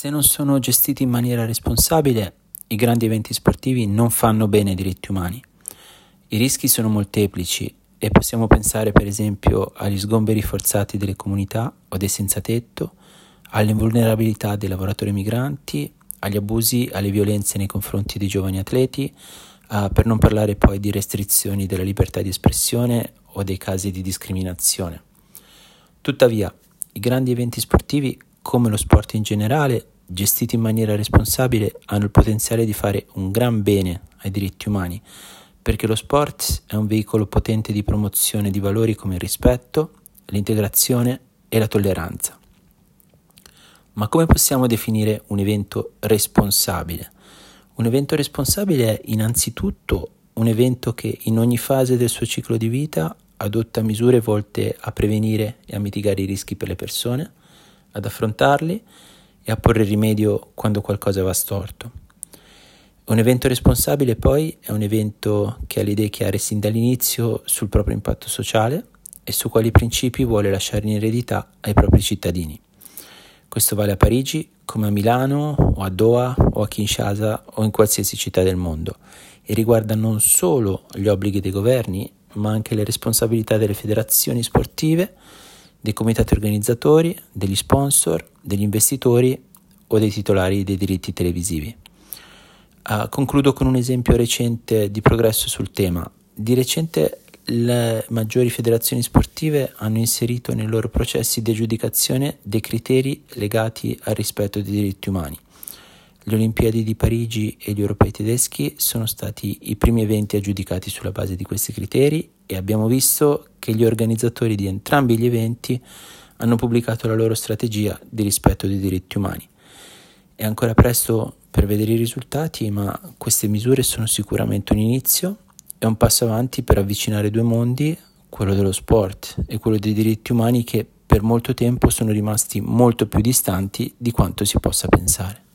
Se non sono gestiti in maniera responsabile, i grandi eventi sportivi non fanno bene ai diritti umani. I rischi sono molteplici e possiamo pensare per esempio agli sgomberi forzati delle comunità o dei senza tetto, alle vulnerabilità dei lavoratori migranti, agli abusi, alle violenze nei confronti dei giovani atleti, per non parlare poi di restrizioni della libertà di espressione o dei casi di discriminazione. Tuttavia, i grandi eventi sportivi, come lo sport in generale, gestiti in maniera responsabile, hanno il potenziale di fare un gran bene ai diritti umani, perché lo sport è un veicolo potente di promozione di valori come il rispetto, l'integrazione e la tolleranza. Ma come possiamo definire un evento responsabile? Un evento responsabile è innanzitutto un evento che in ogni fase del suo ciclo di vita adotta misure volte a prevenire e a mitigare i rischi per le persone, ad affrontarli e a porre rimedio quando qualcosa va storto. Un evento responsabile poi è un evento che ha le idee chiare sin dall'inizio sul proprio impatto sociale e su quali principi vuole lasciare in eredità ai propri cittadini. Questo vale a Parigi, come a Milano, o a Doha, o a Kinshasa, o in qualsiasi città del mondo, e riguarda non solo gli obblighi dei governi, ma anche le responsabilità delle federazioni sportive, dei comitati organizzatori, degli sponsor, degli investitori o dei titolari dei diritti televisivi. Concludo con un esempio recente di progresso sul tema. Di recente le maggiori federazioni sportive hanno inserito nei loro processi di aggiudicazione dei criteri legati al rispetto dei diritti umani. Le Olimpiadi di Parigi e gli europei tedeschi sono stati i primi eventi aggiudicati sulla base di questi criteri e abbiamo visto che gli organizzatori di entrambi gli eventi hanno pubblicato la loro strategia di rispetto dei diritti umani. È ancora presto per vedere i risultati, ma queste misure sono sicuramente un inizio e un passo avanti per avvicinare due mondi, quello dello sport e quello dei diritti umani, che per molto tempo sono rimasti molto più distanti di quanto si possa pensare.